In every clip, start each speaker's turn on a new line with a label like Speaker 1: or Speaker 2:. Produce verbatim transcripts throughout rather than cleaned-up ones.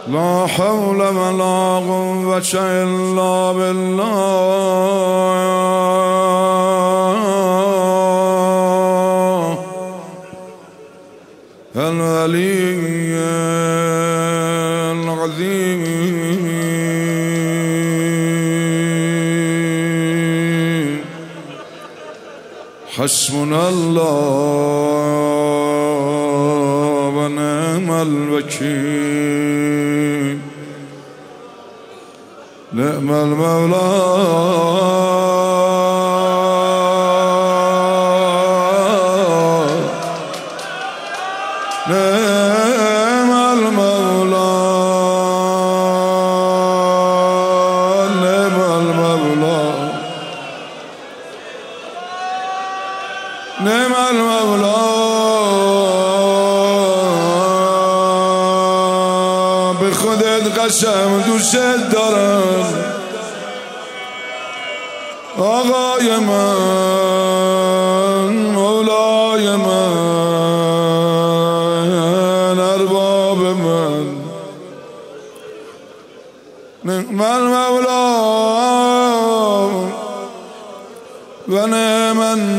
Speaker 1: لا حول ولا قوة إلا بالله العلي العظيم. حسبنا الله ونعم الوكيل. نعم المولى نعم المولى نعم المولى نعم المولى. به خودت قسم دوست دارم آقای من، مولای من، ارباب من. نعم المولا و نعم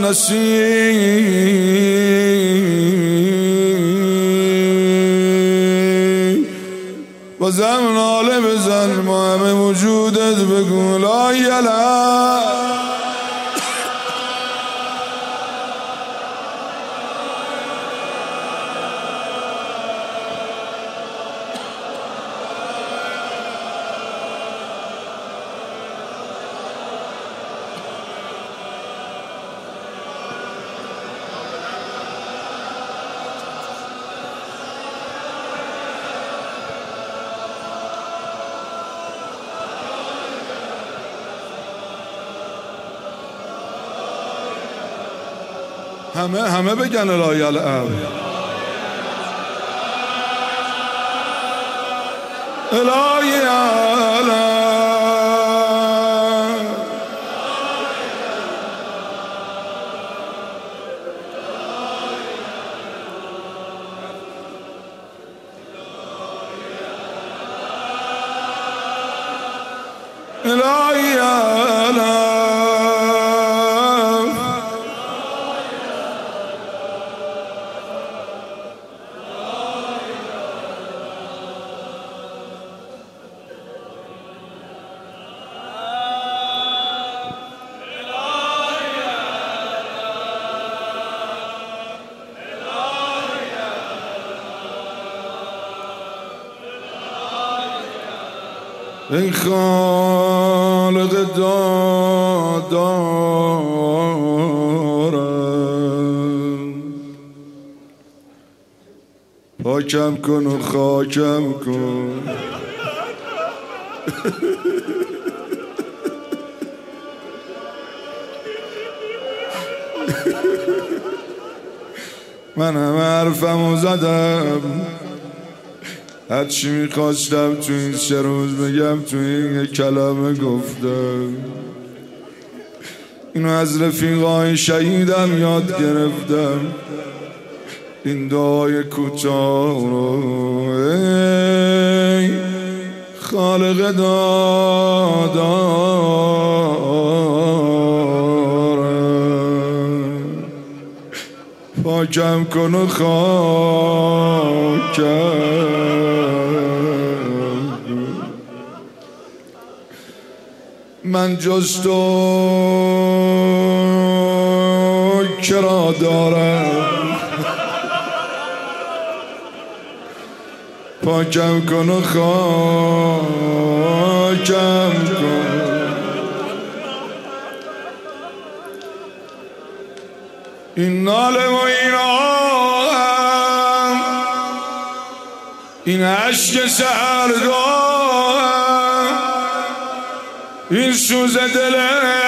Speaker 1: النصیر. و زمن آله بزن ما همه وجودت بگو لا اله. همه همه بگن لا اله. الهی عالم الهی عالم ای خالق دادارم پاکم کن و خاکم کن. من همه حرفمو زدم، هرچی میخواستم تو این سه روز بگم تو این یک کلمه گفتم. اینو از رفیقای شهیدم یاد گرفتم. این دعای کوتاه رو ای خالق دادارم پاکم کن و خاکم. من جز تو کرا دارم پاکم کن و خاکم کن. این ناله و این آهم این عشق سهرگاهم این سوز دل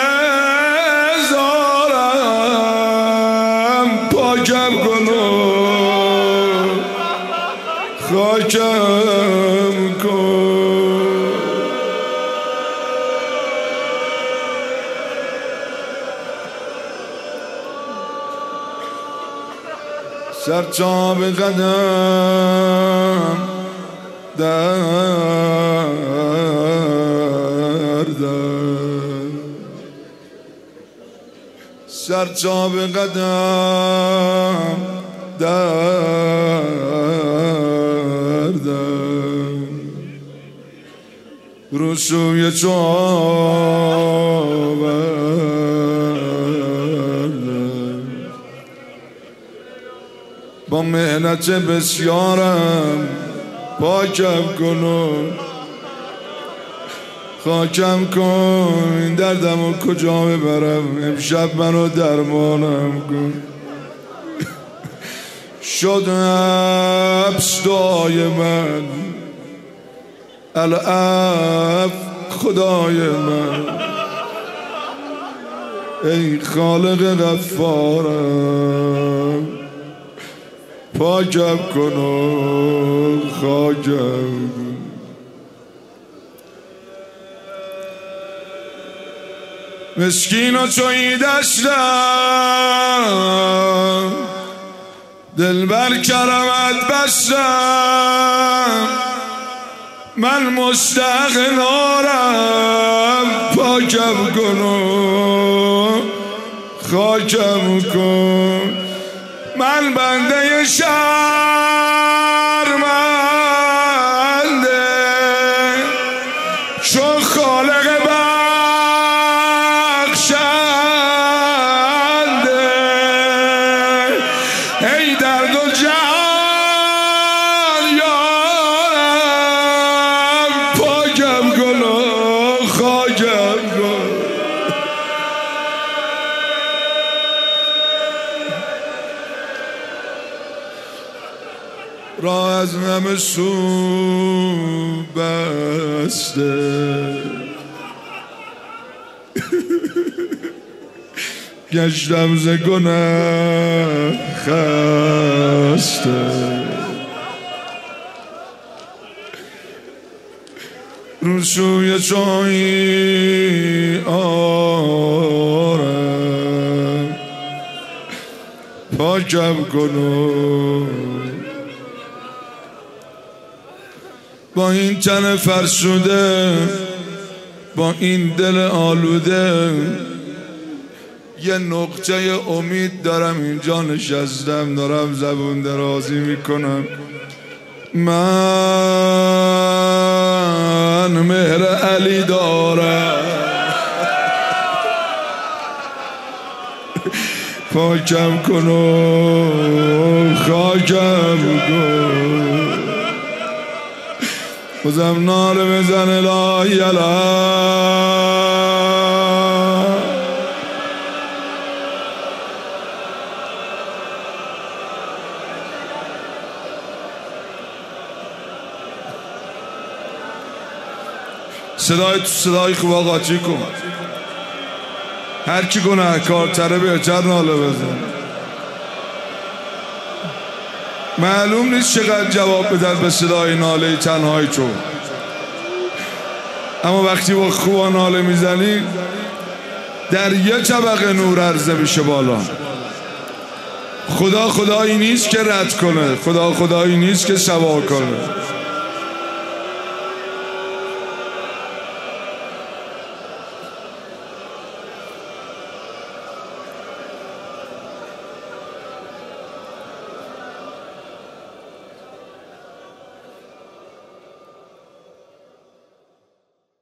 Speaker 1: زارم پاکم کن و خاکم کن. سر تا به قدم دردم سرچاب قدم دردم رو سوی چاوردم با مهنت بسیارم پاکم کن و خاکم کن این دردمو کجا ببرم امشب منو درمانم کن شد حبس دعای من العفو خدای من ای خالق غفارم پاکم کن و خاکم کن مسکین و چوی دشتم دل بر کرمت بستم من مشتاق نارم پاکم کن و خاکم کن من بنده شرمنده چون خالق بخشنده ای درد و جهان یارم پاکم کن و خاکم کن راه از همه سو بسته گشتم ز گناه خسته رو سوی چای آرم پاکم کن و با این تن فرسوده با این دل آلوده یه نقطه امید دارم اینجا نشستم دارم زبون درازی میکنم من مهر علی دارم پاکم کن و خاکم کن بازم ناله بزن الهی الهی صدای تو صدای خوبا قاطی کن هر کی گناه کارتره بهتر ناله بزن معلوم نیست چقدر جواب بدن به صدای ناله تنهای تو اما وقتی با خوبا ناله میزنی در یه طبقه نور عرضه میشه بالا خدا خدایی نیست که رد کنه خدا خدایی نیست که سوا کنه